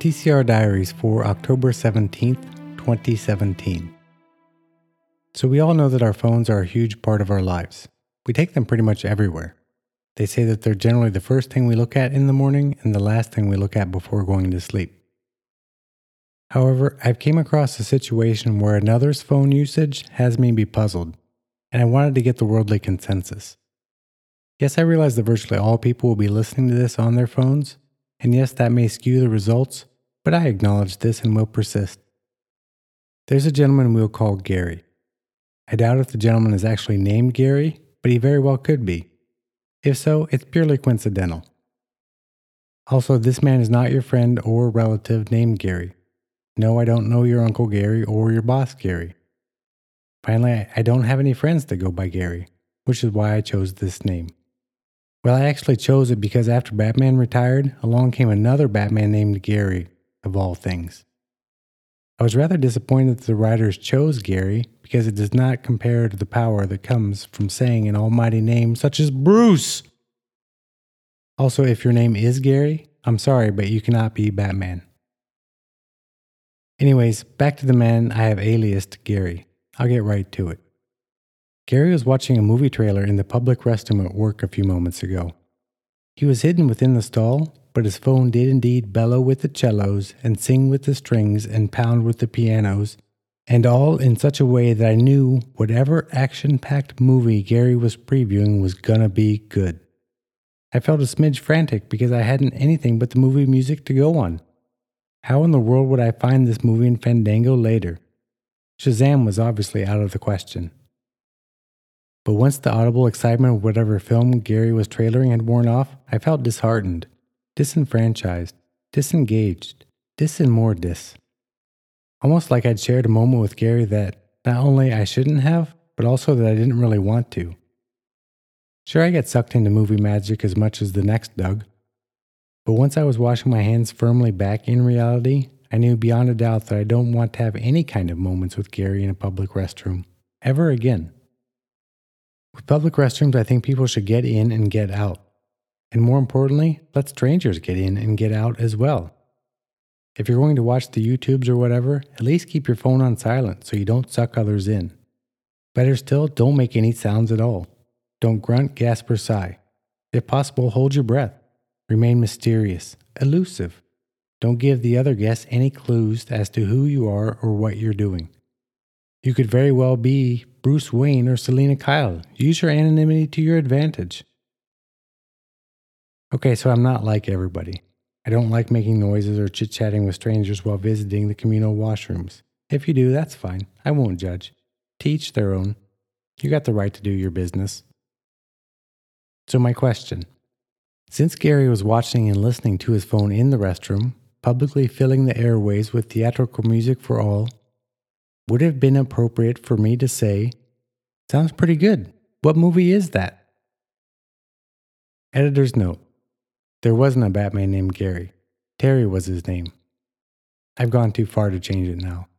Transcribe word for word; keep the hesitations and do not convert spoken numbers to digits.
T C R Diaries for October seventeenth, twenty seventeen. So we all know that our phones are a huge part of our lives. We take them pretty much everywhere. They say that they're generally the first thing we look at in the morning and the last thing we look at before going to sleep. However, I've came across a situation where another's phone usage has me be puzzled, and I wanted to get the worldly consensus. Yes, I realize that virtually all people will be listening to this on their phones, and yes, that may skew the results, but I acknowledge this and will persist. There's a gentleman we'll call Gary. I doubt if the gentleman is actually named Gary, but he very well could be. If so, it's purely coincidental. Also, this man is not your friend or relative named Gary. No, I don't know your Uncle Gary or your boss Gary. Finally, I don't have any friends that go by Gary, which is why I chose this name. Well, I actually chose it because after Batman retired, along came another Batman named Gary, of all things. I was rather disappointed that the writers chose Gary because it does not compare to the power that comes from saying an almighty name such as Bruce. Also, if your name is Gary, I'm sorry, but you cannot be Batman. Anyways, back to the man I have aliased Gary. I'll get right to it. Gary was watching a movie trailer in the public restroom at work a few moments ago. He was hidden within the stall, but his phone did indeed bellow with the cellos and sing with the strings and pound with the pianos, and all in such a way that I knew whatever action-packed movie Gary was previewing was gonna be good. I felt a smidge frantic because I hadn't anything but the movie music to go on. How in the world would I find this movie in Fandango later? Shazam was obviously out of the question. But once the audible excitement of whatever film Gary was trailering had worn off, I felt disheartened, disenfranchised, disengaged, dis and more dis. Almost like I'd shared a moment with Gary that not only I shouldn't have, but also that I didn't really want to. Sure, I get sucked into movie magic as much as the next Doug. But once I was washing my hands firmly back in reality, I knew beyond a doubt that I don't want to have any kind of moments with Gary in a public restroom, ever again. With public restrooms, I think people should get in and get out. And more importantly, let strangers get in and get out as well. If you're going to watch the YouTubes or whatever, at least keep your phone on silent so you don't suck others in. Better still, don't make any sounds at all. Don't grunt, gasp, or sigh. If possible, hold your breath. Remain mysterious, elusive. Don't give the other guests any clues as to who you are or what you're doing. You could very well be Bruce Wayne or Selena Kyle. Use your anonymity to your advantage. Okay, so I'm not like everybody. I don't like making noises or chit-chatting with strangers while visiting the communal washrooms. If you do, that's fine. I won't judge. To each their own. You got the right to do your business. So my question. Since Gary was watching and listening to his phone in the restroom, publicly filling the airways with theatrical music for all, would it have been appropriate for me to say, "Sounds pretty good. What movie is that?" Editor's note. There wasn't a Batman named Gary. Terry was his name. I've gone too far to change it now.